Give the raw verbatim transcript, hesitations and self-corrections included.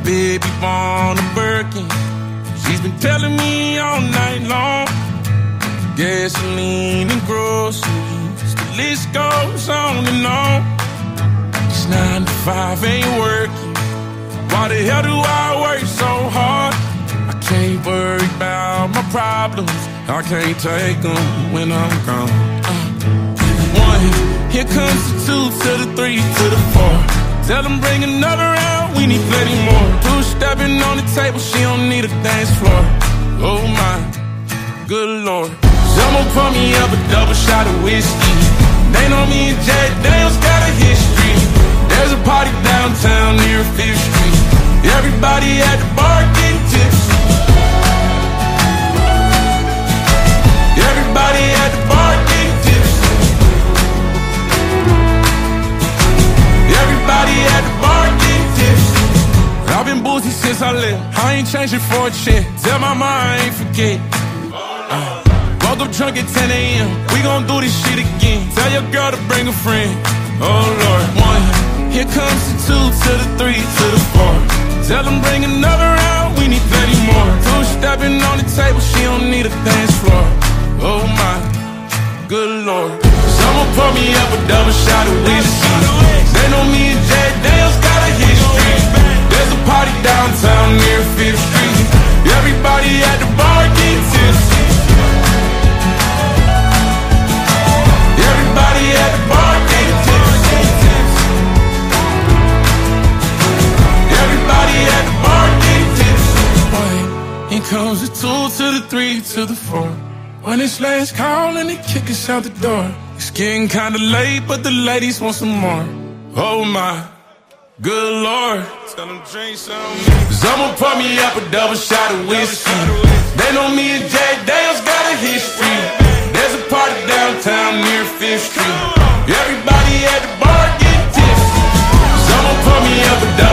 baby born a Birkin. She's been telling me all night long. Gasoline and groceries, the list goes on and on. This nine to five ain't working. Why the hell do I work so hard? I can't worry about my problems. I can't take them when I'm gone. Uh, one, here comes the two to the three to the four. Tell them bring another round, we need plenty more. Two stepping on the table, she don't need a dance floor. Oh my, good Lord. Someone pour me up a double shot of whiskey. They know me and Jack Daniels got a history. There's a party downtown near Fifth Street. Everybody at the bar getting tipsy. Everybody at the bar getting tipsy. Everybody at the bar getting tipsy. I've been boozy since I left. I ain't changing for a check. Tell my mom I ain't forget. Uh, woke up drunk at ten A M We gon' do this shit again. Tell your girl to bring a friend. Oh Lord. One, here comes the two to the three to the four. Tell them bring another round, we need plenty more. Two stepping on the table, she don't need a dance floor. Oh my, good Lord. Someone pour me up a double shot of whiskey. They know me and Jack Daniels got a history. There's a party downtown near Fifth Street. Everybody at the bar getting tipsy. Everybody at the bar getting tipsy. Everybody at the bar getting tipsy. One, here comes the two to the three to the four. When it's last call and they kick us out the door. It's getting kinda late, but the ladies want some more. Oh my, good Lord. Tell them drink some. Someone pour me up a double shot of whiskey. They know me and Jack Daniels got a history. There's a party downtown near Fifth Street. Everybody at the bar getting tipsy. Someone pour me up a double